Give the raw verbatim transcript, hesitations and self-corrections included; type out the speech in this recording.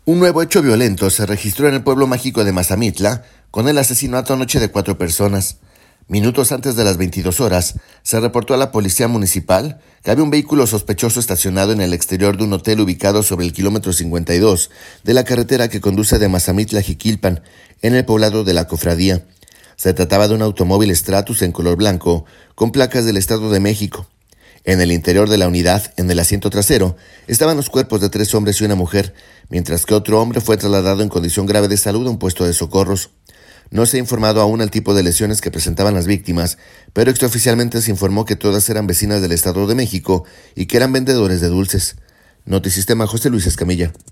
Un nuevo hecho violento se registró en el pueblo mágico de Mazamitla con el asesinato anoche de cuatro personas. Minutos antes de las veintidós horas, se reportó a la policía municipal que había un vehículo sospechoso estacionado en el exterior de un hotel ubicado sobre el kilómetro cincuenta y dos de la carretera que conduce de Mazamitla a Jiquilpan, en el poblado de la Cofradía. Se trataba de un automóvil Stratus en color blanco, con placas del Estado de México. En el interior de la unidad, en el asiento trasero, estaban los cuerpos de tres hombres y una mujer, mientras que otro hombre fue trasladado en condición grave de salud a un puesto de socorros. No se ha informado aún el tipo de lesiones que presentaban las víctimas, pero extraoficialmente se informó que todas eran vecinas del Estado de México y que eran vendedores de dulces. Notisistema, José Luis Escamilla.